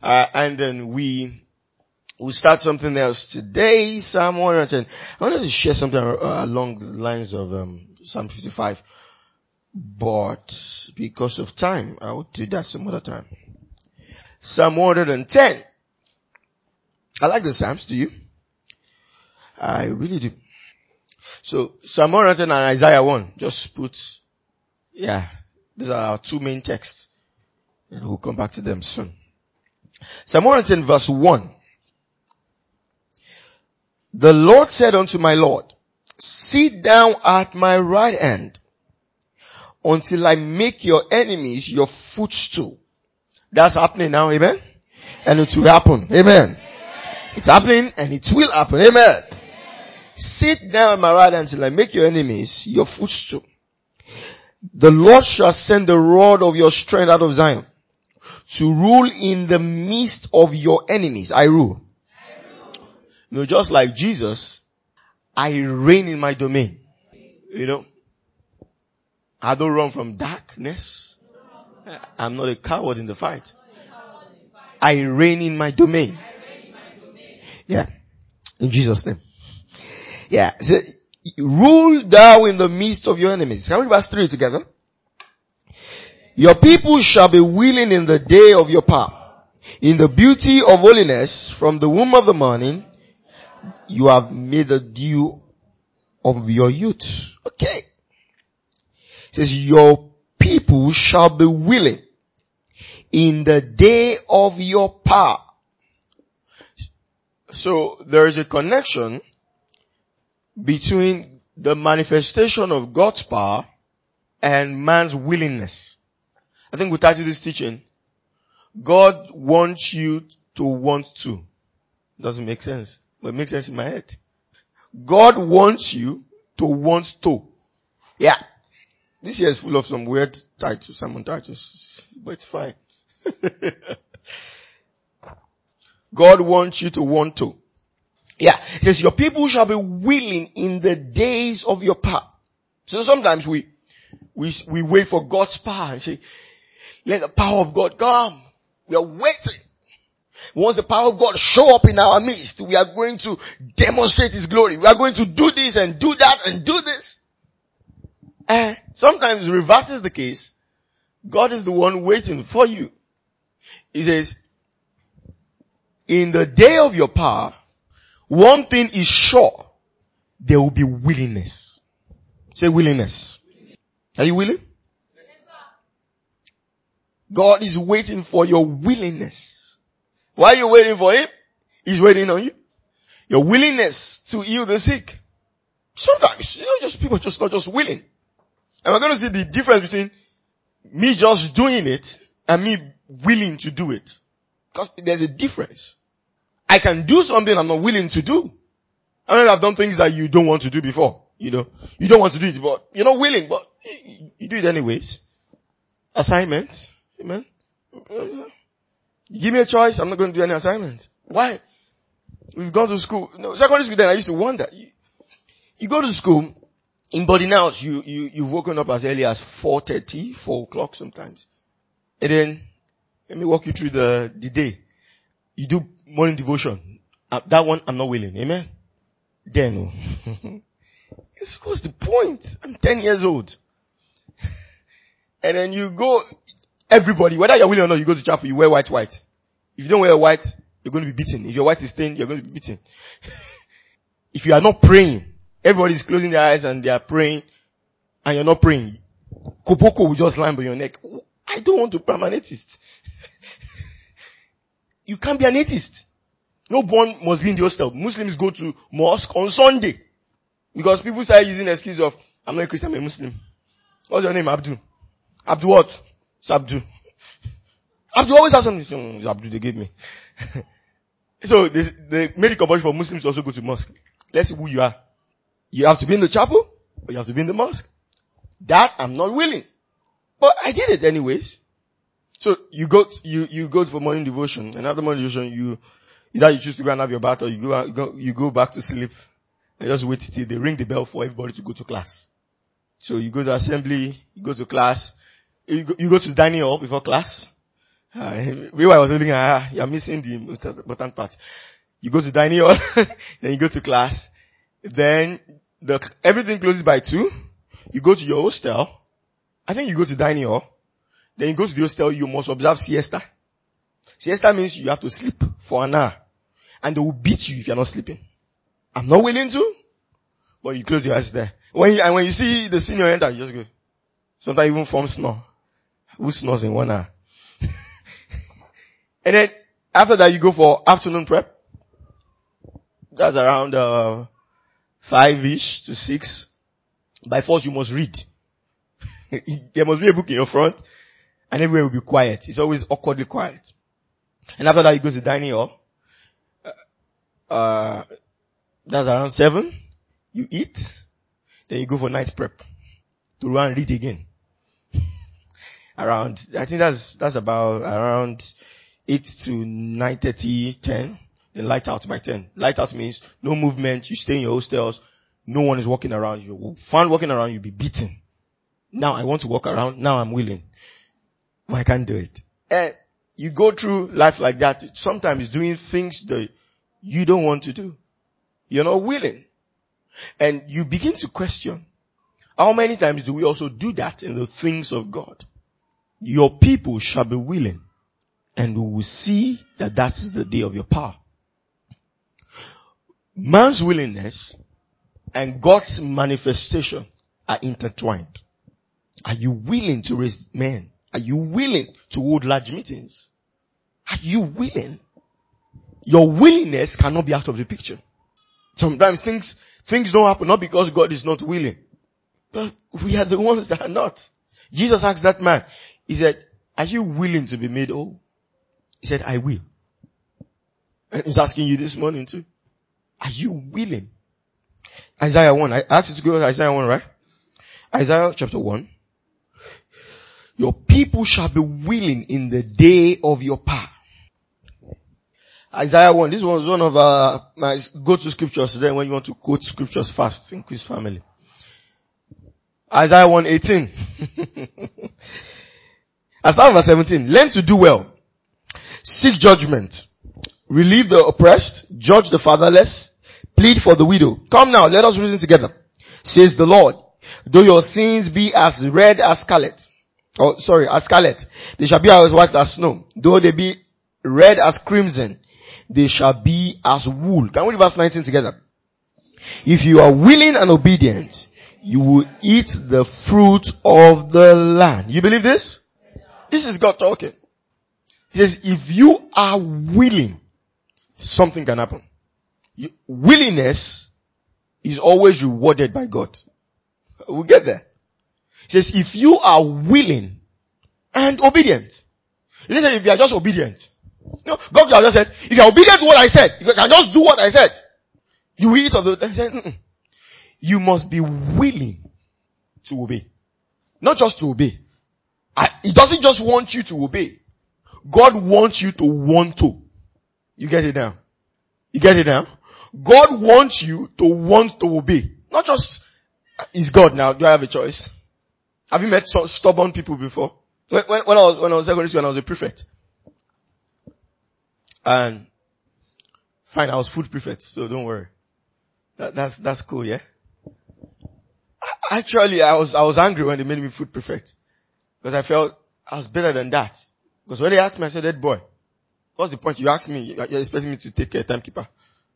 And then we'll start something else today. Psalm 110. I wanted to share something along the lines of Psalm 55. But because of time, I will do that some other time. Psalm 110. I like the Psalms, do you? I really do. So Psalm 110 and Isaiah 1. Just put, these are our two main texts. And we'll come back to them soon. Psalm 110 verse 1. The Lord said unto my Lord, sit down at my right hand until I make your enemies your footstool. That's happening now, amen? And it will happen, amen? It's happening and it will happen, amen? Sit down at my right hand until I make your enemies your footstool. The Lord shall send the rod of your strength out of Zion to rule in the midst of your enemies. I rule. You know, just like Jesus, I reign in my domain. You know, I don't run from darkness. I'm not a coward in the fight. I reign in my domain. Yeah. In Jesus' name. Yeah. So, rule thou in the midst of your enemies. Can we read verse 3 together? Your people shall be willing in the day of your power. In the beauty of holiness, from the womb of the morning, you have made the dew of your youth. Okay. It says, your people shall be willing in the day of your power. So there is a connection between the manifestation of God's power and man's willingness. I think we titled this teaching, God wants you to want to. Doesn't make sense, but it makes sense in my head. God wants you to want to. Yeah. This year is full of some weird titles, sermon titles, but it's fine. God wants you to want to. Yeah. It says, your people shall be willing in the days of your power. So sometimes we wait for God's power and say, let the power of God come. We are waiting. Once the power of God show up in our midst, we are going to demonstrate His glory. We are going to do this and do that and do this. And sometimes reverse is the case. God is the one waiting for you. He says, in the day of your power, one thing is sure, there will be willingness. Say willingness. Are you willing? Yes, sir. God is waiting for your willingness. Why are you waiting for Him? He's waiting on you. Your willingness to heal the sick. Sometimes, just people just not just willing. And we're going to see the difference between me just doing it and me willing to do it. Because there's a difference. I can do something I'm not willing to do. I mean, I've done things that you don't want to do before. You know, you don't want to do it, but you're not willing, but you do it anyways. Assignments. Amen. You give me a choice, I'm not going to do any assignments. Why? We've gone to school. No, secondary school then I used to wonder. You go to school, in boarding house, you've woken up as early as 4:30, 4 o'clock sometimes. And then, let me walk you through the day. You do morning devotion. That one, I'm not willing. Amen? Then, what's the point? I'm 10 years old. And then you go, everybody, whether you're willing or not, you go to chapel, you wear white. If you don't wear white, you're going to be beaten. If your white is stained, you're going to be beaten. If you are not praying, everybody is closing their eyes and they are praying, and you're not praying, Kopoko will just land on your neck. I don't want to become an atheist. You can't be an atheist. No one must be in the hostel. Muslims go to mosque on Sunday. Because people start using the excuse of, I'm not a Christian, I'm a Muslim. What's your name? Abdul. Abdul what? It's Abdul. Abdul always has something. It's Abdul they gave me. So they made it compulsory for Muslims to also go to mosque. Let's see who you are. You have to be in the chapel, or you have to be in the mosque. That I'm not willing. But I did it anyways. So you go for morning devotion, and after morning devotion, either you choose to go and have your bath, or you go back to sleep, and just wait till they ring the bell for everybody to go to class. So you go to assembly, you go to class, you go to the dining hall before class, Meanwhile, I was thinking, you're missing the most important part. You go to dining hall, then you go to class, then everything closes by 2. You go to your hostel. I think you go to dining hall. Then you go to the hostel, you must observe siesta. Siesta means you have to sleep for an hour. And they will beat you if you're not sleeping. I'm not willing to, but you close your eyes there. When you see the senior enter, you just go. Sometimes even form snore. Who snores in 1 hour? And then after that you go for afternoon prep. That's around 5-ish to 6. By force you must read. There must be a book in your front and everywhere will be quiet. It's always awkwardly quiet. And after that you go to dining hall. That's around 7. You eat. Then you go for night prep. To run and read again. I think that's about around 8 to 9:30, 10. Then light out by 10. Light out means no movement. You stay in your hostels. No one is walking around. You find walking around, you'll be beaten. Now I want to walk around. Now I'm willing. But I can't do it. And you go through life like that. Sometimes doing things that you don't want to do. You're not willing. And you begin to question, how many times do we also do that in the things of God? Your people shall be willing, and we will see that that is the day of your power. Man's willingness and God's manifestation are intertwined. Are you willing to raise men? Are you willing to hold large meetings? Are you willing? Your willingness cannot be out of the picture. Sometimes things don't happen not because God is not willing, but we are the ones that are not. Jesus asked that man, he said, are you willing to be made whole? He said, I will. And he's asking you this morning too. Are you willing? Isaiah 1. I asked you to go to Isaiah 1, right? Isaiah chapter 1. Your people shall be willing in the day of your power. Isaiah 1. This was one of my go-to scriptures today when you want to quote scriptures fast in Quiz Family. Isaiah 1:18. I start with verse 17. Learn to do well. Seek judgment. Relieve the oppressed. Judge the fatherless. Plead for the widow. Come now, let us reason together. Says the Lord. Though your sins be as red as scarlet. As scarlet. They shall be as white as snow. Though they be red as crimson. They shall be as wool. Can we read verse 19 together? If you are willing and obedient, you will eat the fruit of the land. You believe this? This is God talking. He says, if you are willing, something can happen. Willingness is always rewarded by God. We'll get there. He says, if you are willing and obedient. He didn't say if you are just obedient. No, God just said, if you are obedient to what I said, if you can just do what I said, you will eat of the, he said, you must be willing to obey. Not just to obey. He doesn't just want you to obey. God wants you to want to. You get it now? You get it now? God wants you to want to obey. Not just, is God now, do I have a choice? Have you met some stubborn people before? When I was secondary school and I was a prefect. And fine, I was food prefect, so don't worry. That's cool, yeah? Actually, I was angry when they made me food prefect. Because I felt I was better than that. Because when they asked me, I said, head boy, what's the point? You asked me, you're expecting me to take care of timekeeper.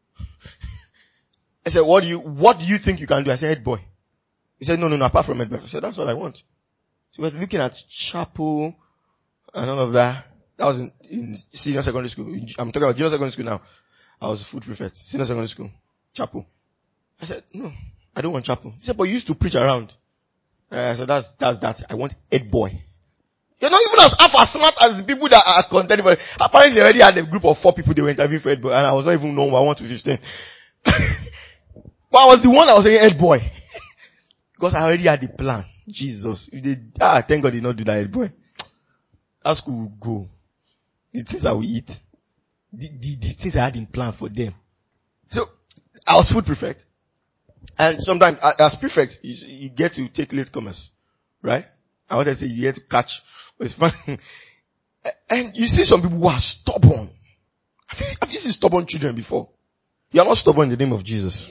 I said, what do you think you can do? I said, head boy. He said, no, apart from head boy. I said, that's what I want. So we're looking at chapel and all of that. That was in senior secondary school. I'm talking about junior secondary school now. I was food prefect. Senior secondary school. Chapel. I said, no, I don't want chapel. He said, but you used to preach around. I said, that's that. I want head boy. You're not even as smart as the people that are contending for it. Apparently they already had a group of 4 people they were interviewing for head boy, and I was not even knowing 1 to 15. But I was the one that was saying head boy. Because I already had the plan. Jesus. Thank God they did not do that head boy. That school will go. The things I will eat. The things I had in plan for them. So, I was food prefect. And sometimes, as prefect, you get to take latecomers. Right? I wanted to say you get to catch. But it's fun. And you see some people who are stubborn. Have you seen stubborn children before? You are not stubborn in the name of Jesus.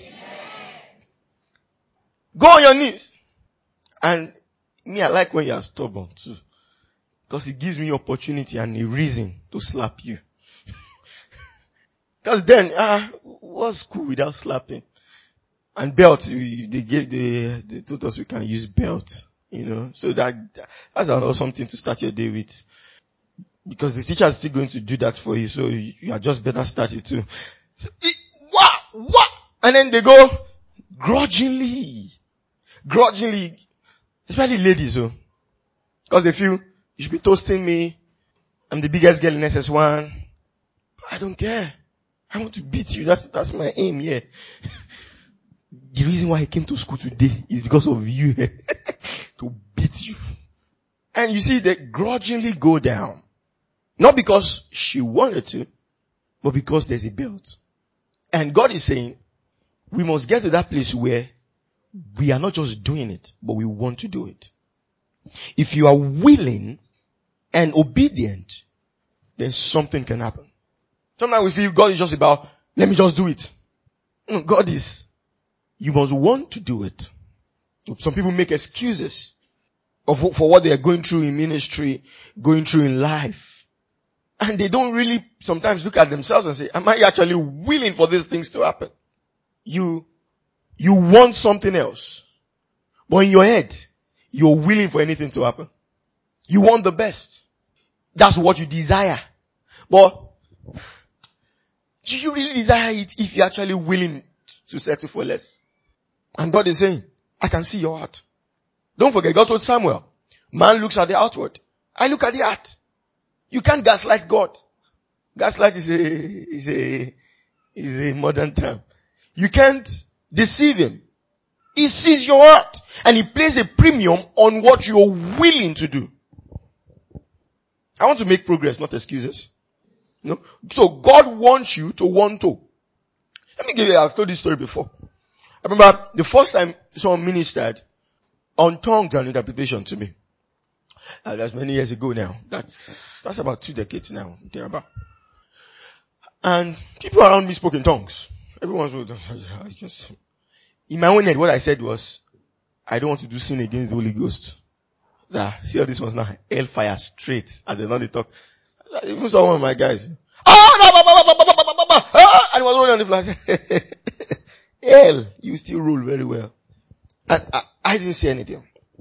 Go on your knees. And me, I like when you are stubborn too. Because it gives me opportunity and a reason to slap you. Because then, what's cool without slapping? And belt, they told us we can use belt, so that's another something to start your day with. Because the teacher is still going to do that for you, so you are just better start it too. So, what? And then they go, grudgingly, especially ladies, because they feel, you should be toasting me, I'm the biggest girl in SS1. I don't care. I want to beat you, that's my aim here. The reason why I came to school today is because of you. To beat you. And you see, they grudgingly go down. Not because she wanted to, but because there's a belt. And God is saying, we must get to that place where we are not just doing it, but we want to do it. If you are willing and obedient, then something can happen. Sometimes we feel God is just about, let me just do it. No, God is, you must want to do it. Some people make excuses for what they are going through in ministry, going through in life. And they don't really sometimes look at themselves and say, am I actually willing for these things to happen? You want something else. But in your head, you're willing for anything to happen. You want the best. That's what you desire. But do you really desire it if you're actually willing to settle for less? And God is saying, I can see your heart. Don't forget, God told Samuel, man looks at the outward. I look at the heart. You can't gaslight God. Gaslight is a modern term. You can't deceive him. He sees your heart and he plays a premium on what you're willing to do. I want to make progress, not excuses. No? So God wants you to want to. Let me give you, I've told this story before. I remember the first time someone ministered on tongues and interpretation to me. That's many years ago now. That's about 2 decades now, thereabout. And people around me spoke in tongues. Everyone's just, in my own head, what I said was, I don't want to do sin against the Holy Ghost. See all these ones now, hellfire straight, as they know they talk. Even saw one of my guys. And he was rolling on the floor. Hell, you still roll very well. And I didn't say anything.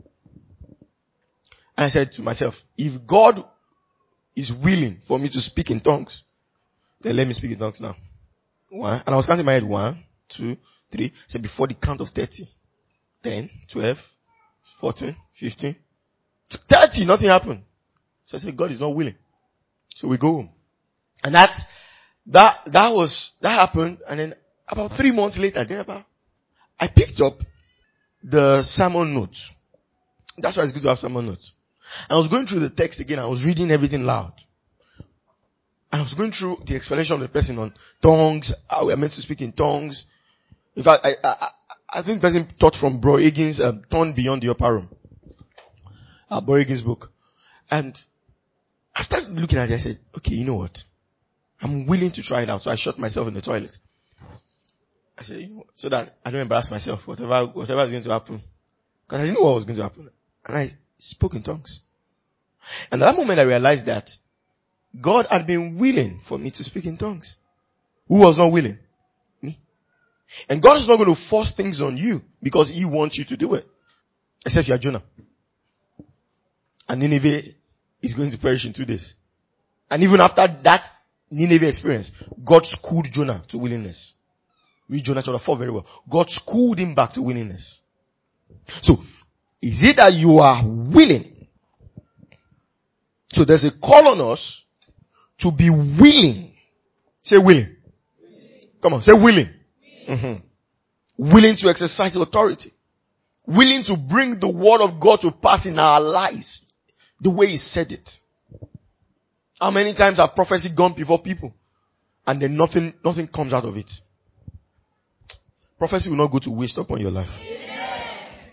And I said to myself, if God is willing for me to speak in tongues, then let me speak in tongues now. 1. And I was counting in my head. 1, 2, 3. So before the count of 30. 10, 12, 14, 15, 30. Nothing happened. So I said, God is not willing. So we go home. And that happened. And then about 3 months later, I picked up the sermon notes. That's why it's good to have sermon notes. And I was going through the text again. I was reading everything loud. And I was going through the explanation of the person on tongues, how we are meant to speak in tongues. In fact, I think the person taught from Bro Higgins, Turn Beyond the Upper Room. Bro Higgins' book. And after looking at it, I said, okay, you know what? I'm willing to try it out. So I shut myself in the toilet. I said, so that I don't embarrass myself, whatever is going to happen. Because I didn't know what was going to happen. And I spoke in tongues. And at that moment I realized that God had been willing for me to speak in tongues. Who was not willing? Me. And God is not going to force things on you because He wants you to do it. Except you are Jonah. And Nineveh is going to perish in 2 days. And even after that Nineveh experience, God schooled Jonah to willingness. Read Jonah chapter 4 very well. God schooled him back to willingness. So, is it that you are willing? So there's a call on us to be willing. Say willing. Come on, say willing. Mm-hmm. Willing to exercise authority. Willing to bring the word of God to pass in our lives the way He said it. How many times have prophecy gone before people and then nothing comes out of it? Prophecy will not go to waste upon your life.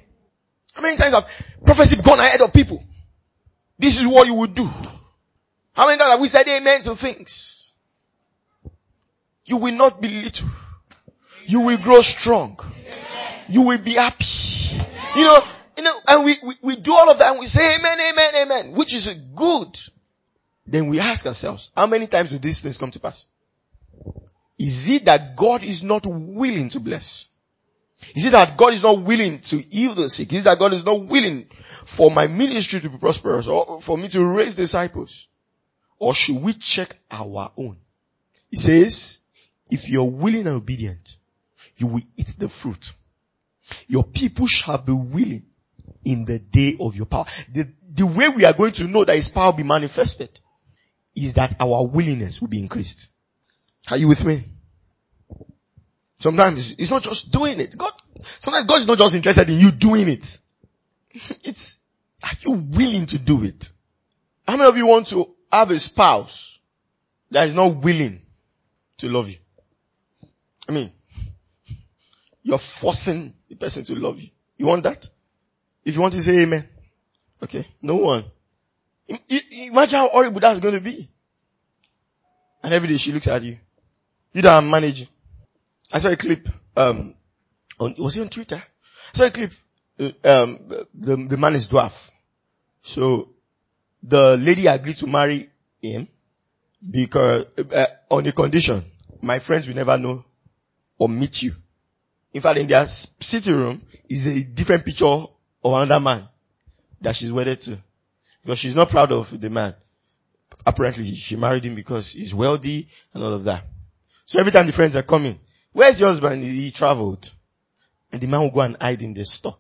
How many times have prophecy gone ahead of people? This is what you would do. How many times have we said amen to things? You will not be little. You will grow strong. You will be happy. You know, and we do all of that and we say amen, amen, amen, which is good. Then we ask ourselves, how many times do these things come to pass? Is it that God is not willing to bless? Is it that God is not willing to heal the sick? Is it that God is not willing for my ministry to be prosperous or for me to raise disciples? Or should we check our own? He says, if you're willing and obedient, you will eat the fruit. Your people shall be willing in the day of your power. The way we are going to know that his power will be manifested is that our willingness will be increased. Are you with me? Sometimes it's not just doing it. Sometimes God is not just interested in you doing it. Are you willing to do it? How many of you want to have a spouse that is not willing to love you? I mean, you're forcing the person to love you. You want that? If you want to say amen. Okay. No one. Imagine how horrible that's going to be. And every day she looks at you. You that are managing. I saw a clip, was it on Twitter? I saw a clip, the man is dwarf. So, the lady agreed to marry him because, on the condition, my friends will never know or meet you. In fact, in their sitting room is a different picture of another man that she's wedded to. Because she's not proud of the man. Apparently, she married him because he's wealthy and all of that. So every time the friends are coming, where's your husband? He traveled. And the man will go and hide in the store.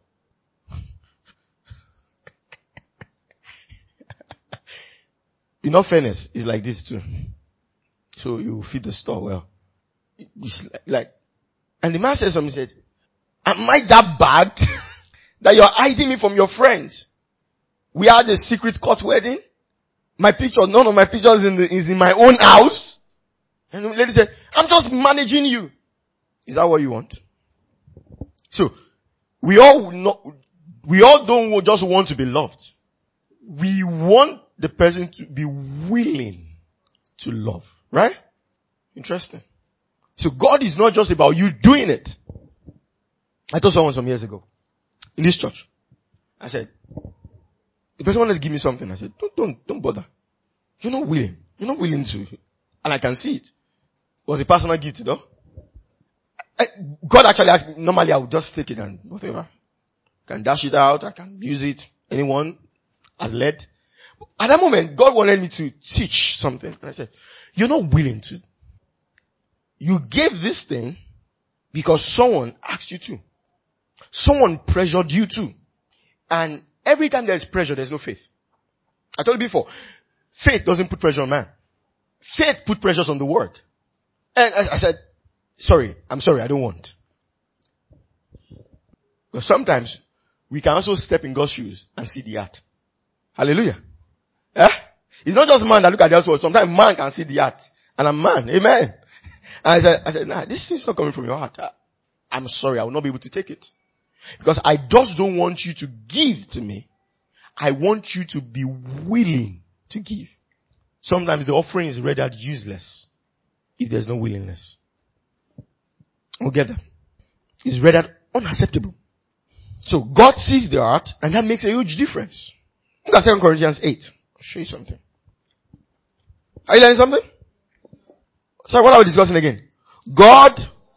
In all fairness, it's like this too. So you feed the store well. It's and the man said something, he said, am I that bad that you're hiding me from your friends? We had a secret court wedding. None of my pictures is in my own house. And the lady said, I'm just managing you. Is that what you want? So, we all don't just want to be loved. We want the person to be willing to love. Right? Interesting. So God is not just about you doing it. I told someone some years ago, in this church, I said, the person wanted to give me something. I said, don't bother. You're not willing. You're not willing to. And I can see it. It was a personal gift though. God actually asked me, normally I would just take it and whatever. I can dash it out. I can use it. Anyone has led. At that moment, God wanted me to teach something. And I said, you're not willing to. You gave this thing because someone asked you to. Someone pressured you to. And every time there's pressure, there's no faith. I told you before, faith doesn't put pressure on man. Faith put pressures on the word. And I said, I'm sorry, I don't want. But sometimes we can also step in God's shoes and see the heart. Hallelujah. Yeah? It's not just man that look at the outward. Sometimes man can see the heart. And I'm man. Amen. And I said, nah, this is not coming from your heart. I'm sorry, I will not be able to take it. Because I just don't want you to give to me. I want you to be willing to give. Sometimes the offering is rendered useless if there's no willingness. We'll get that. It's rendered unacceptable. So God sees the heart and that makes a huge difference. Look at 2 Corinthians 8. I'll show you something. Are you learning something? Sorry, what are we discussing again? God,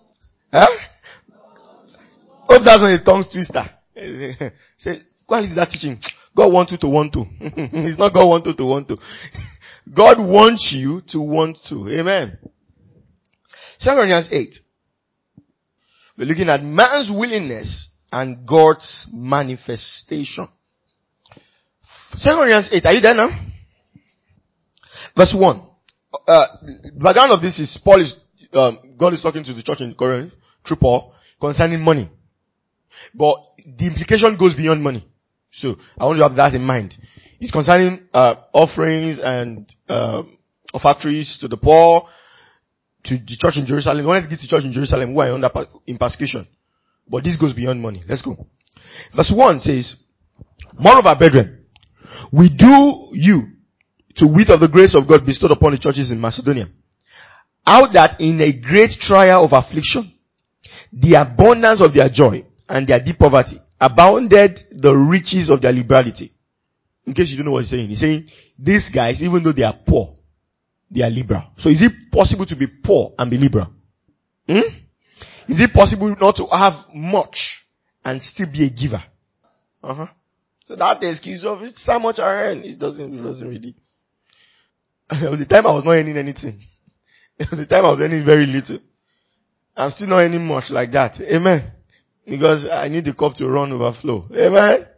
hope that's not a tongue twister. Say, go and listen to that teaching. God wants you to want to. It's not God wants you to want to. God wants you to want to. Amen. 2 Corinthians 8. We're looking at man's willingness and God's manifestation. 2 Corinthians 8. Are you there now? Verse 1. The background of this is God is talking to the church in Corinth through Paul concerning money. But the implication goes beyond money. So I want you to have that in mind. It's concerning offerings and offertories to the poor, to the church in Jerusalem. We want to get to the church in Jerusalem who are in persecution. But this goes beyond money. Let's go. Verse 1 says, moreover, brethren, we do you to wit of the grace of God bestowed upon the churches in Macedonia. How that in a great trial of affliction, the abundance of their joy and their deep poverty abounded the riches of their liberality. In case you don't know what he's saying these guys, even though they are poor, they are liberal. So is it possible to be poor and be liberal? Is it possible not to have much and still be a giver? So that excuse of it's how much I earn, it doesn't really. There was the time I was not earning anything. There was the time I was earning very little. I'm still not earning much like that. Amen. Because I need the cup to run overflow. Amen.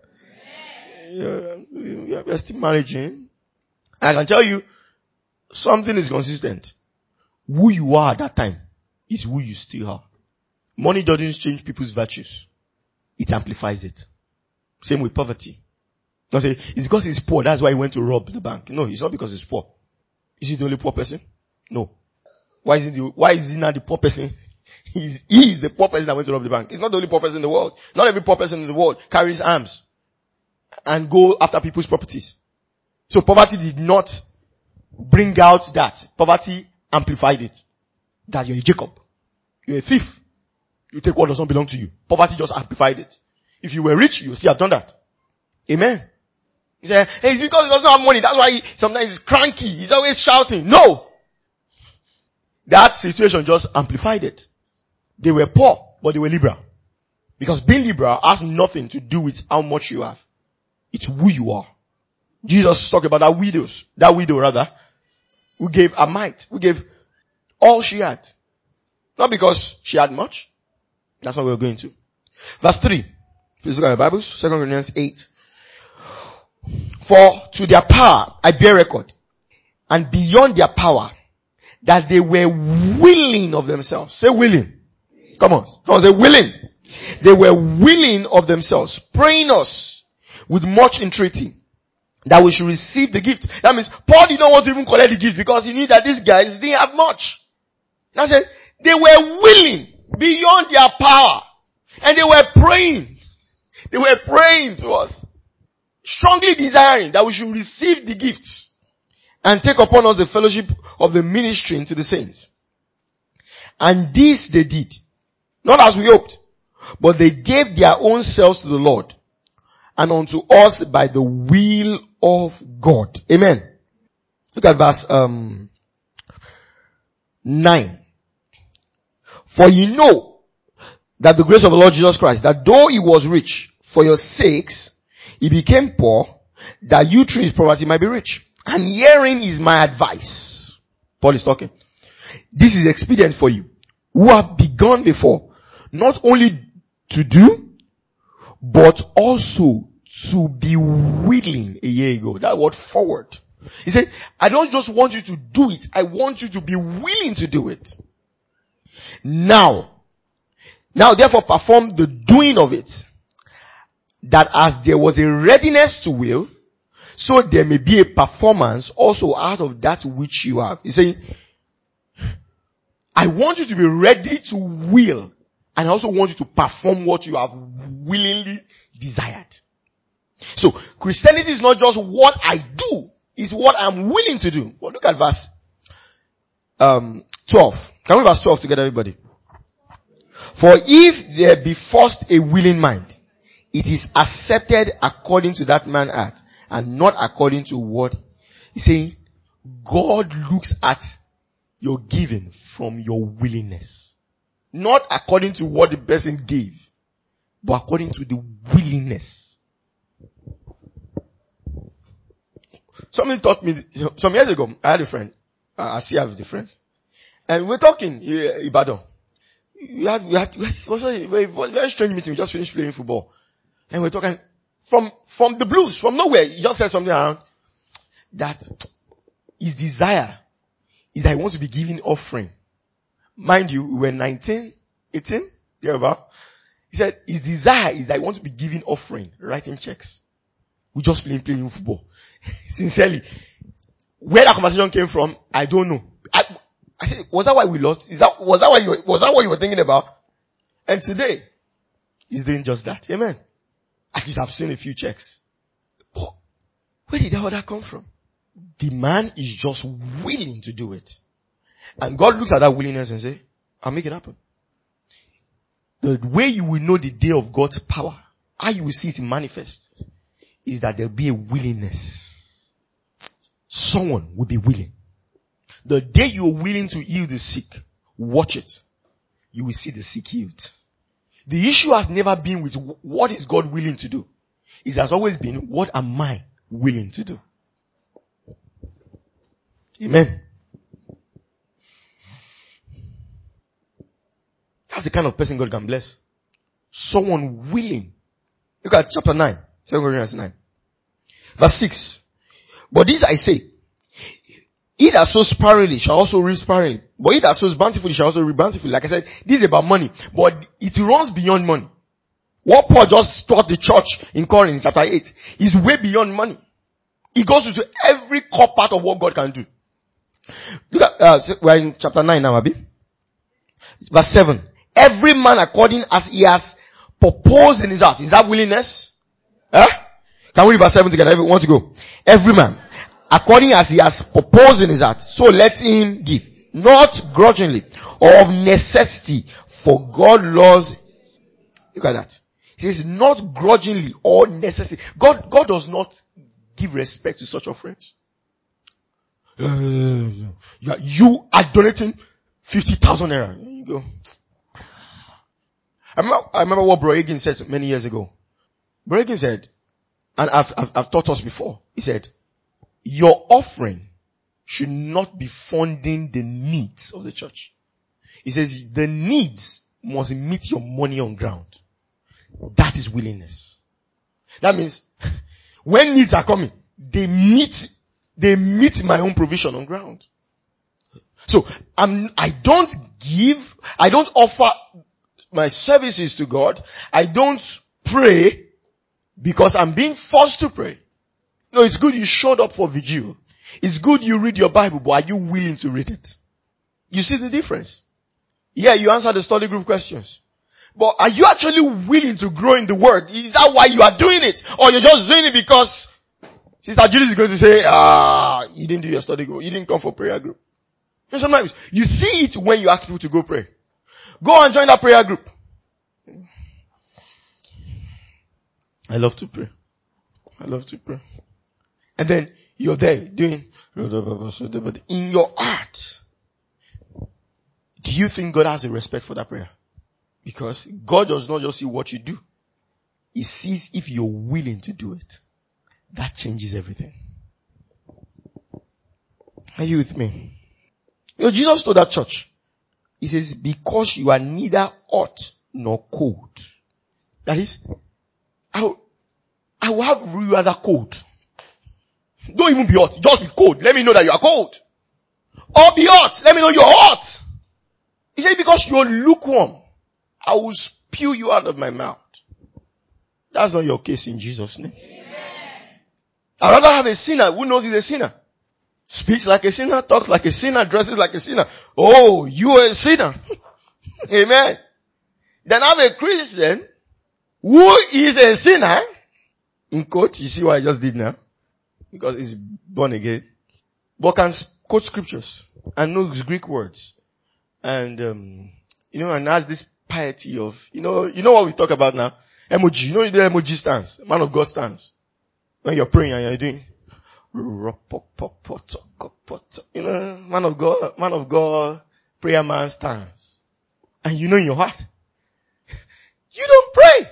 You're still managing. I can tell you, something is consistent. Who you are at that time is who you still are. Money doesn't change people's virtues. It amplifies it. Same with poverty. Don't say, it's because he's poor, that's why he went to rob the bank. No, it's not because he's poor. Is he the only poor person? No. Why is he not the poor person? He is the poor person that went to rob the bank. He's not the only poor person in the world. Not every poor person in the world carries arms and go after people's properties. So poverty did not bring out that. Poverty amplified it. That you're a Jacob. You're a thief. You take what does not belong to you. Poverty just amplified it. If you were rich, you would still have done that. Amen. You say, hey, it's because he doesn't have money. That's why sometimes he's cranky. He's always shouting. No. That situation just amplified it. They were poor, but they were liberal. Because being liberal has nothing to do with how much you have. It's who you are. Jesus talked about that widow, who gave a mite, who gave all she had. Not because she had much. That's what we're going to. Verse 3. Please look at the Bibles. 2 Corinthians 8. For to their power I bear record, and beyond their power, that they were willing of themselves. Say willing. Come on, say willing. They were willing of themselves, praying us with much entreaty that we should receive the gift. That means Paul did not want to even collect the gift because he knew that these guys didn't have much. That's it. They were willing beyond their power, and they were praying. They were praying to us, strongly desiring that we should receive the gifts and take upon us the fellowship of the ministry to the saints. And this they did, not as we hoped, but they gave their own selves to the Lord and unto us by the will of God. Amen. Look at verse 9. For you know that the grace of the Lord Jesus Christ, that though he was rich, for your sakes, he became poor, that you through his poverty might be rich. And herein is my advice. Paul is talking. This is expedient for you, who have begun before, not only to do, but also to be willing. A year ago, that word forward. He said, I don't just want you to do it, I want you to be willing to do it. Now therefore perform the doing of it, that as there was a readiness to will, so there may be a performance also out of that which you have. He's saying, I want you to be ready to will, and I also want you to perform what you have willingly desired. So Christianity is not just what I do, it's what I'm willing to do. Well, look at verse 12. Can we verse 12 together, everybody? For if there be first a willing mind, it is accepted according to that man's heart, and not according to what he's saying. God looks at your giving from your willingness, not according to what the person gave, but according to the willingness. Something taught me some years ago. I had a friend. I still have a friend, and we were talking here, Ibadan. It was a very strange meeting. We just finished playing football. And we're talking from the blues, from nowhere. He just said something around that his desire is that he wants to be giving offering. Mind you, we were 19, 18, thereabout. He said his desire is that he wants to be giving offering, writing checks. We just playing football. Sincerely. Where that conversation came from, I don't know. I said, was that why we lost? Was that what you were thinking about? And today, he's doing just that. Amen. At least I've seen a few checks. But where did all that come from? The man is just willing to do it. And God looks at that willingness and say, I'll make it happen. The way you will know the day of God's power, how you will see it manifest, is that there'll be a willingness. Someone will be willing. The day you're willing to heal the sick, watch it. You will see the sick healed. The issue has never been with what is God willing to do. It has always been, what am I willing to do? Amen. That's the kind of person God can bless. Someone willing. Look at chapter 9. 2 Corinthians 9. Verse 6. But this I say, he that sows sparingly shall also reap sparingly. But he that sows bountifully shall also reap bountifully. Like I said, this is about money. But it runs beyond money. What Paul just taught the church in Corinth, chapter 8, is way beyond money. It goes into every core part of what God can do. Look at, we're in chapter 9 now, Abi. Verse 7. Every man according as he has proposed in his heart. Is that willingness? Can we read verse 7 together? Everyone want to go? Every man according as he has proposed in his heart. So let him give. Not grudgingly or of necessity, for God loves. Look at that. He says not grudgingly or necessity. God does not give respect to such offerings. You are donating 50,000 naira. There you go. I remember what Bro Hagin said many years ago. Bro Hagin said, and I've taught us before, he said, your offering should not be funding the needs of the church. He says, the needs must meet your money on ground. That is willingness. That means, when needs are coming, they meet my own provision on ground. So, I don't offer my services to God. I don't pray because I'm being forced to pray. No, it's good you showed up for vigil. It's good you read your Bible, but are you willing to read it? You see the difference? Yeah, you answer the study group questions. But are you actually willing to grow in the word? Is that why you are doing it? Or you're just doing it because Sister Julie is going to say, you didn't do your study group. You didn't come for prayer group. And sometimes you see it when you ask people to go pray. Go and join that prayer group. I love to pray. And then you're there doing, in your heart, do you think God has a respect for that prayer? Because God does not just see what you do. He sees if you're willing to do it. That changes everything. Are you with me? Jesus told that church, he says, because you are neither hot nor cold. That is, I will have you rather cold. Don't even be hot. Just be cold. Let me know that you are cold. Or be hot. Let me know you're hot. He said, because you're lukewarm, I will spew you out of my mouth. That's not your case in Jesus' name. I'd rather have a sinner who knows he's a sinner. Speaks like a sinner, talks like a sinner, dresses like a sinner. Oh, you are a sinner. Amen. Then have a Christian who is a sinner. In quote, you see what I just did now? Because he's born again. But can quote scriptures and knows Greek words. And, and has this piety of, you know what we talk about now? Emoji. You know the emoji stance. Man of God stance. When you're praying and you're doing, man of God, prayer man stance. And you know in your heart, you don't pray.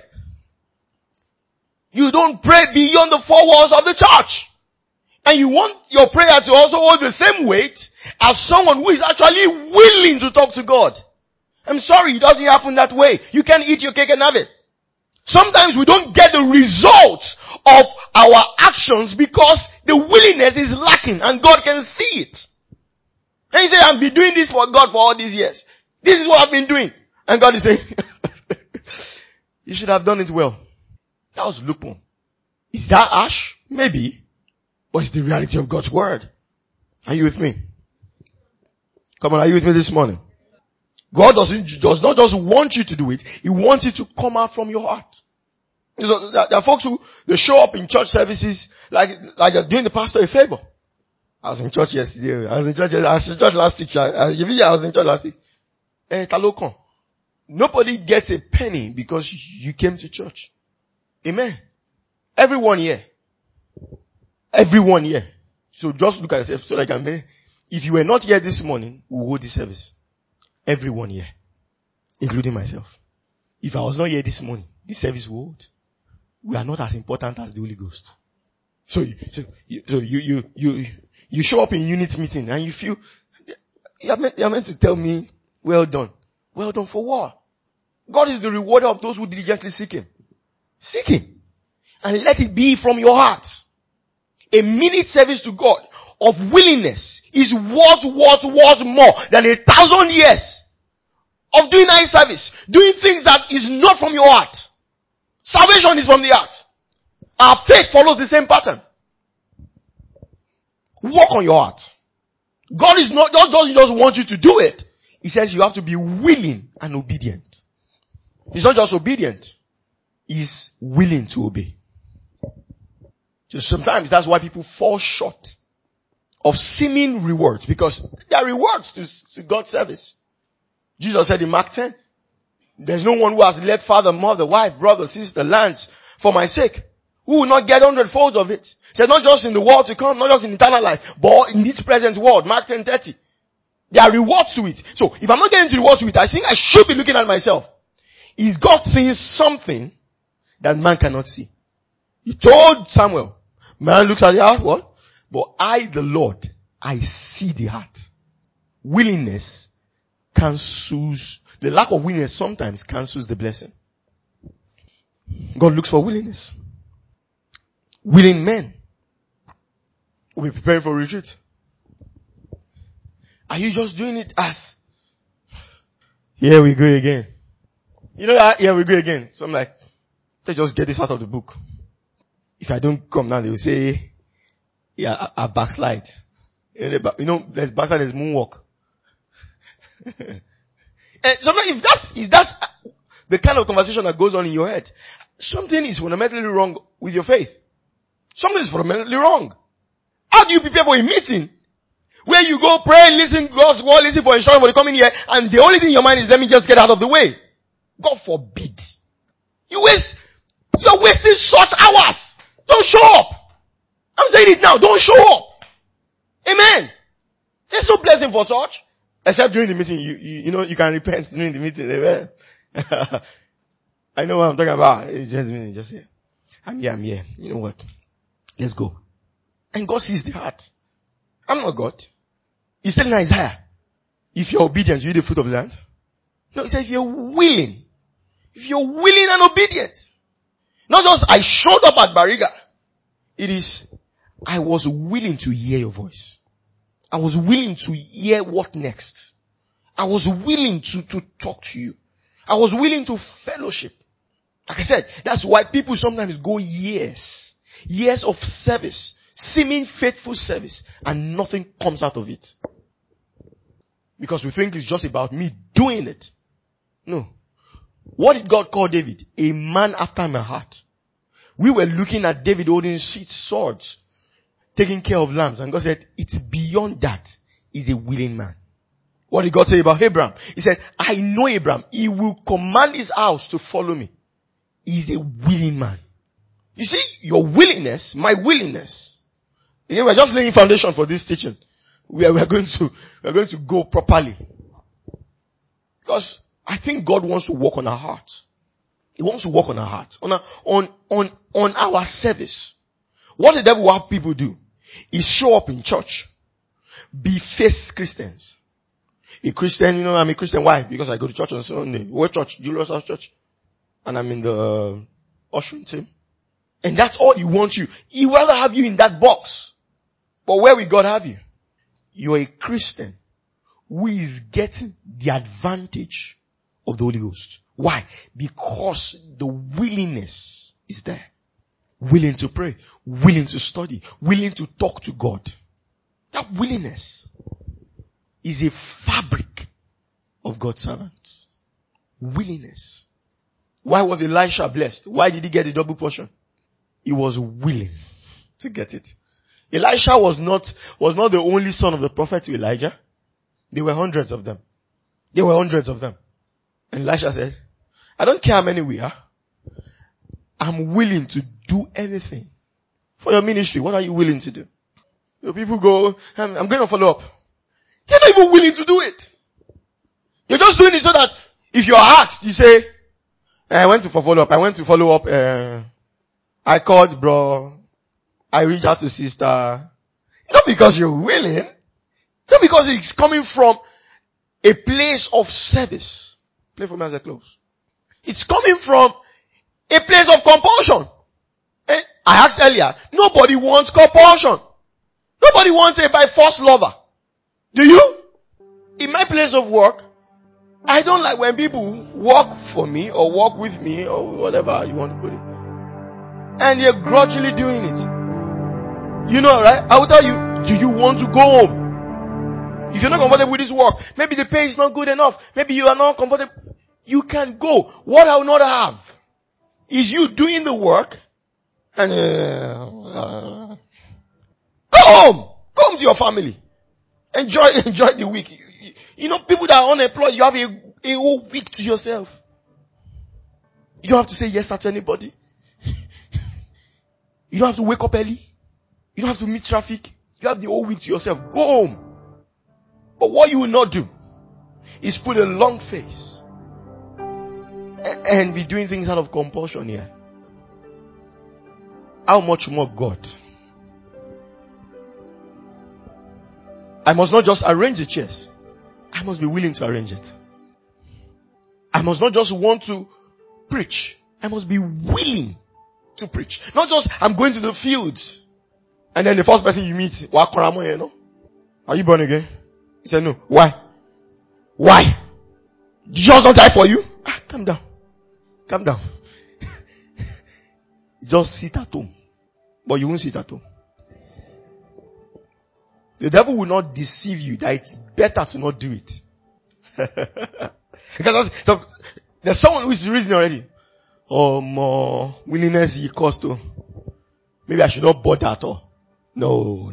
You don't pray beyond the four walls of the church. And you want your prayer to also hold the same weight as someone who is actually willing to talk to God. I'm sorry, it doesn't happen that way. You can't eat your cake and have it. Sometimes we don't get the results of our actions because the willingness is lacking and God can see it. And you say, I've been doing this for God for all these years. This is what I've been doing. And God is saying, you should have done it well. That was lukewarm. Is that harsh? Maybe. But it's the reality of God's word. Are you with me? Come on, are you with me this morning? God does not just want you to do it. He wants it to come out from your heart. So there are folks who, they show up in church services like they're doing the pastor a favor. I was in church yesterday. I was in church last week. I was in church last week. Talokon. Nobody gets a penny because you came to church. Amen. Everyone here. Everyone here. So just look at yourself so like if you were not here this morning, we'll hold this service. Everyone here. Including myself. If I was not here this morning, this service will hold. We are not as important as the Holy Ghost. So you show up in unit meeting and you feel, you're meant to tell me, well done. Well done for what? God is the rewarder of those who diligently seek Him. Seek Him. And let it be from your heart. A minute service to God of willingness is worth more than 1,000 years of doing eye service. Doing things that is not from your heart. Salvation is from the heart. Our faith follows the same pattern. Work on your heart. God is not, doesn't just want you to do it. He says you have to be willing and obedient. He's not just obedient. He's willing to obey. So sometimes that's why people fall short of seeming rewards, because there are rewards to God's service. Jesus said in Mark 10, there's no one who has left father, mother, wife, brother, sister, lands for my sake, who will not get 100-fold of it. He said not just in the world to come, not just in eternal life, but in this present world. Mark 10:30. There are rewards to it. So if I'm not getting to rewards to it, I think I should be looking at myself. Is God seeing something that man cannot see? He told Samuel, man looks at the heart, what? But I, the Lord, I see the heart. Willingness cancels, the lack of willingness sometimes cancels the blessing. God looks for willingness. Willing men. We're preparing for retreat. Are you just doing it as, here we go again? You know that, here we go again. So I'm like, let's just get this out of the book. If I don't come now, they will say, yeah, I backslide. You know, there's backslide, there's moonwalk. And sometimes if that's the kind of conversation that goes on in your head, something is fundamentally wrong with your faith. Something is fundamentally wrong. How do you prepare for a meeting where you go pray, listen to God's word, listen for instruction for the coming year, and the only thing in your mind is, let me just get out of the way? God forbid. You're wasting such hours. Don't show up. I'm saying it now. Don't show up. Amen. There's no blessing for such. Except during the meeting, you know, you can repent during the meeting. Amen. I know what I'm talking about. It's just here. I'm here. You know what? Let's go. And God sees the heart. I'm not God. He's telling Isaiah, if you're obedient, you eat the fruit of the land. No, he said if you're willing and obedient. Not just I showed up at Bariga. It is, I was willing to hear your voice. I was willing to hear what next. I was willing to talk to you. I was willing to fellowship. Like I said, that's why people sometimes go years of service, seeming faithful service, and nothing comes out of it. Because we think it's just about me doing it. No. What did God call David? A man after my heart. We were looking at David holding swords, taking care of lambs, and God said, it's beyond that. He's a willing man. What did God say about Abraham? He said, I know Abraham. He will command his house to follow me. He's a willing man. You see, your willingness, my willingness. Again, we're just laying foundation for this teaching. We're going to go properly. Because I think God wants to work on our heart. He wants to work on our heart. On our service. What the devil will have people do is show up in church. Be face Christians. A Christian, you know, I'm a Christian. Why? Because I go to church on Sunday. What church? Julius House Church. And I'm in the ushering team. And that's all he wants you. He would rather have you in that box. But where will God have you? You're a Christian who is getting the advantage of the Holy Ghost. Why? Because the willingness is there. Willing to pray, willing to study, willing to talk to God. That willingness is a fabric of God's servants. Willingness. Why was Elisha blessed? Why did he get the double portion? He was willing to get it. Elisha was not the only son of the prophet to Elijah. There were hundreds of them. And Elisha said, I don't care how many we are. I'm willing to do anything for your ministry. What are you willing to do? Your people go, I'm going to follow up. You're not even willing to do it. You're just doing it so that if you're asked, you say, I went to follow up. I called bro. I reached out to sister. Not because you're willing. Not because it's coming from a place of service. Play for me as I close. It's coming from a place of compulsion. I asked earlier, nobody wants compulsion. Nobody wants a by force lover. Do you? In my place of work, I don't like when people work for me or work with me or whatever you want to put it. And you're grudgingly doing it. You know, right? I will tell you, do you want to go home? If you're not comfortable with this work, maybe the pay is not good enough. Maybe you are not comfortable. You can go. What I will not have is you doing the work and go home. Go home to your family. Enjoy the week. You know, people that are unemployed, you have a whole week to yourself. You don't have to say yes to anybody. You don't have to wake up early. You don't have to meet traffic. You have the whole week to yourself. Go home. But what you will not do is put a long face and be doing things out of compulsion here. How much more God? I must not just arrange the chairs. I must be willing to arrange it. I must not just want to preach. I must be willing to preach. Not just, I'm going to the fields. And then the first person you meet, are you born again? He said, no. Why? Jesus don't die for you? Calm down. Just sit at home. But you won't sit at home. The devil will not deceive you that it's better to not do it. Because there's someone who is reasoning already. More willingness he cost to. Maybe I should not bother at all. No.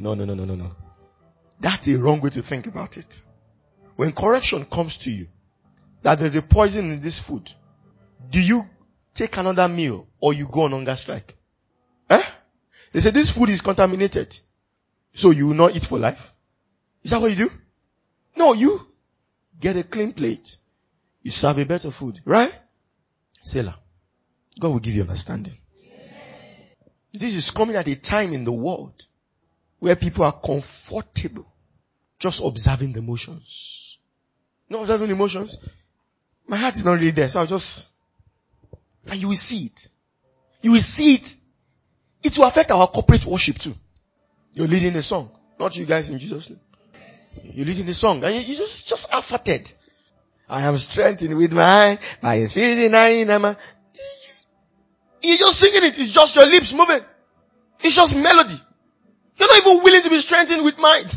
That's a wrong way to think about it. When correction comes to you, that there's a poison in this food, do you take another meal or you go on hunger strike? They say this food is contaminated. So you will not eat for life? Is that what you do? No, you get a clean plate. You serve a better food. Right? Selah. God will give you understanding. This is coming at a time in the world where people are comfortable just observing the emotions. Not observing the emotions. My heart is not really there, so and you will see it. You will see it. It will affect our corporate worship too. You're leading a song. Not you guys in Jesus' name. You're leading a song and you just half-hearted. I am strengthened with by his spirit in I. You're just singing it. It's just your lips moving. It's just melody. You're not even willing to be strengthened with mind.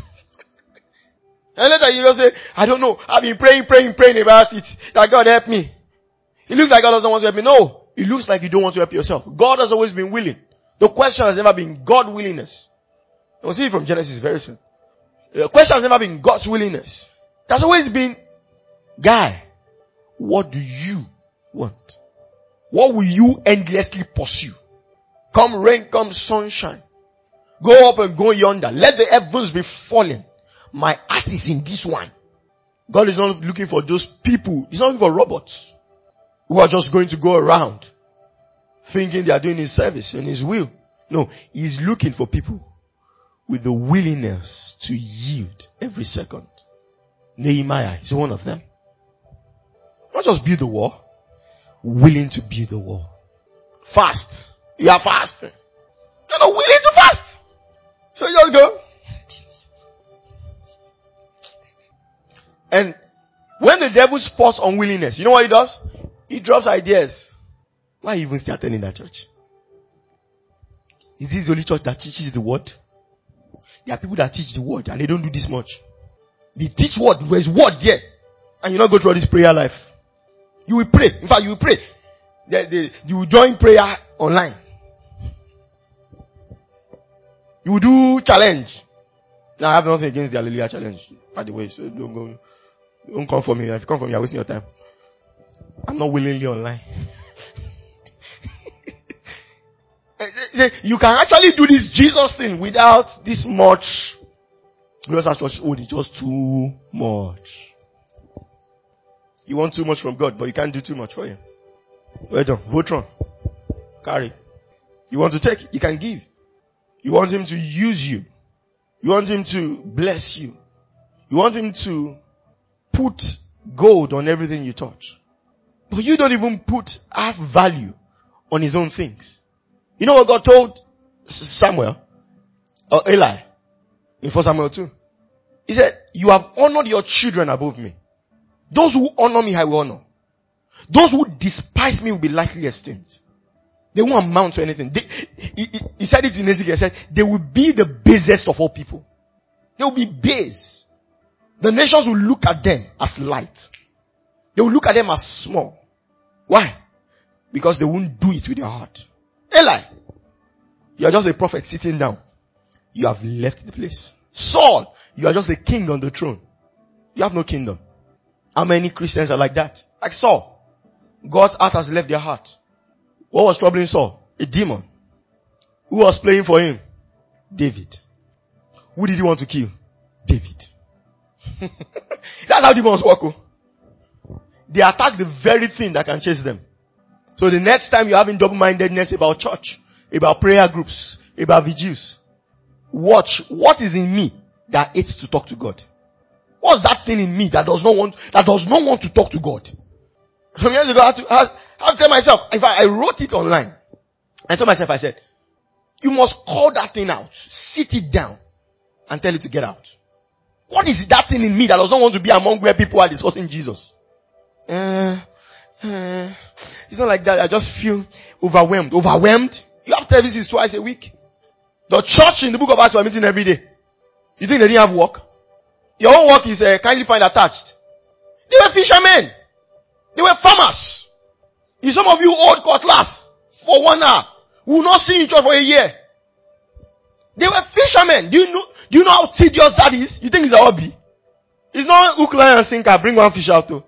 And later you just say, I don't know. I've been praying about it. That God help me. It looks like God doesn't want to help me. No. It looks like you don't want to help yourself. God has always been willing. The question has never been God's willingness. We'll see it from Genesis very soon. The question has never been God's willingness. That's always been, guy, what do you want? What will you endlessly pursue? Come rain, come sunshine. Go up and go yonder. Let the heavens be falling. My heart is in this one. God is not looking for those people. He's not looking for robots who are just going to go around thinking they are doing his service and his will. No, he's looking for people with the willingness to yield every second. Nehemiah is one of them. Not just build the wall, willing to build the wall. Fast. You are fasting. You're not willing to fast. So you just go. And when the devil spots unwillingness, you know what he does? He drops ideas. Why even stay attending that church? Is this the only church that teaches the word? There are people that teach the word and they don't do this much. They teach word, there's word there. And you not go through all this prayer life. You will pray. In fact, you will pray. You will join prayer online. You do challenge. Now I have nothing against the Hallelujah challenge, by the way, so don't come for me. If you come for me, you're wasting your time. I'm not willingly online. You can actually do this Jesus thing without this much. It's just too much. You want too much from God, but you can't do too much for Him. Well done. Votron. Carry. You want to take, you can give. You want Him to use you. You want Him to bless you. You want Him to put gold on everything you touch. But you don't even put half value on His own things. You know what God told Samuel or Eli in 1 Samuel 2? He said, you have honored your children above me. Those who honor me, I will honor. Those who despise me will be lightly esteemed. They won't amount to anything. He said it in Ezekiel. He said, they will be the basest of all people. They will be base. The nations will look at them as light. They will look at them as small. Why? Because they won't do it with their heart. Eli, you are just a prophet sitting down. You have left the place. Saul, you are just a king on the throne. You have no kingdom. How many Christians are like that? Like Saul. God's heart has left their heart. What was troubling Saul? A demon. Who was playing for him? David. Who did he want to kill? David. That's how demons work. Oh. They attack the very thing that can chase them. So the next time you're having double-mindedness about church, about prayer groups, about vigils, watch what is in me that hates to talk to God. What's that thing in me that does not want to talk to God? Some years ago, I had to tell myself, in fact, I wrote it online. I told myself, I said, you must call that thing out, sit it down, and tell it to get out. What is that thing in me that does not want to be among where people are discussing Jesus? It's not like that. I just feel overwhelmed. Overwhelmed? You have services twice a week. The church in the book of Acts were meeting every day. You think they didn't have work? Your own work is kindly find attached. They were fishermen. They were farmers. If some of you hold cutlass for 1 hour, we will not see each other for a year. They were fishermen. Do you know how tedious that is? You think it's a hobby? It's not hook, line, and sinker. Bring one fish out too.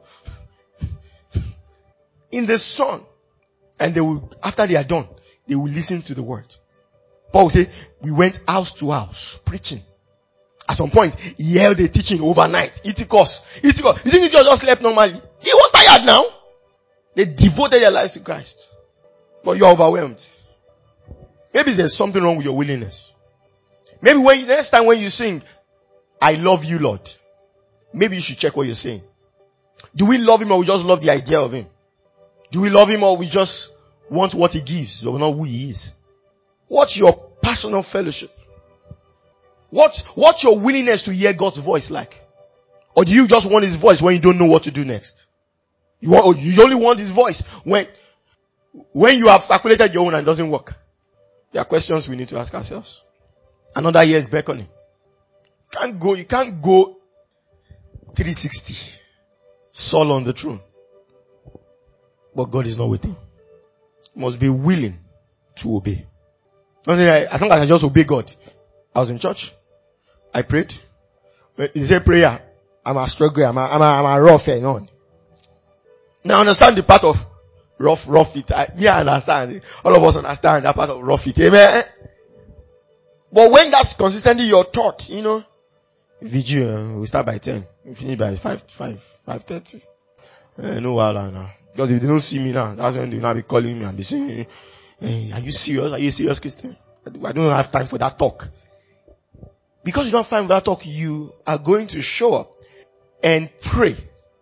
In the sun. And they will, after they are done, they will listen to the word. Paul will say, we went house to house preaching. At some point, he held a teaching overnight. Itikos. You think he just slept normally? He was tired now. They devoted their lives to Christ. But you are overwhelmed. Maybe there's something wrong with your willingness. Maybe next time when you sing, I love you, Lord. Maybe you should check what you're saying. Do we love Him or we just love the idea of Him? Do we love Him or we just want what He gives or not who He is? What's your personal fellowship? What's your willingness to hear God's voice like? Or do you just want His voice when you don't know what to do next? You only want His voice when you have calculated your own and it doesn't work. There are questions we need to ask ourselves. Another year is beckoning. You can't go 360. Saul on the throne. But God is not waiting. You must be willing to obey. As long as I just obey God. I was in church. I prayed. When you say prayer, I'm a struggle. I'm a rough and on. Now I understand the part of rough it. I understand. All of us understand that part of rough it. Amen. But when that's consistently your thought, vigil, we start by 10. We finish by 5:30. No while now. Because if they don't see me now, that's when they will now be calling me and be saying, hey, are you serious? Are you a serious Christian? I don't have time for that talk. Because you don't have time for that talk, you are going to show up and pray.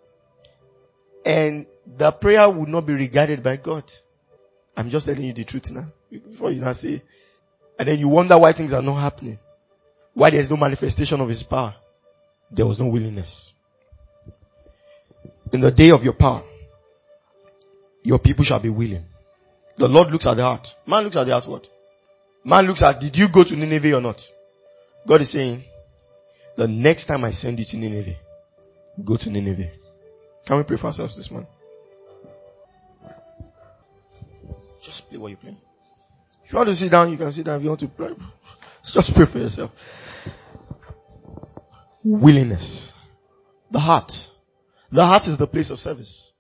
And the prayer will not be regarded by God. I'm just telling you the truth now. Before you now say, and then you wonder why things are not happening. Why there's no manifestation of His power. There was no willingness. In the day of your power, your people shall be willing. The Lord looks at the heart. Man looks at the heart what? Man looks at, did you go to Nineveh or not? God is saying, the next time I send you to Nineveh, go to Nineveh. Can we pray for ourselves this morning? Just play what you're playing. If you want to sit down, you can sit down. If you want to pray, Just pray for yourself. Willingness. The heart. The heart is the place of service.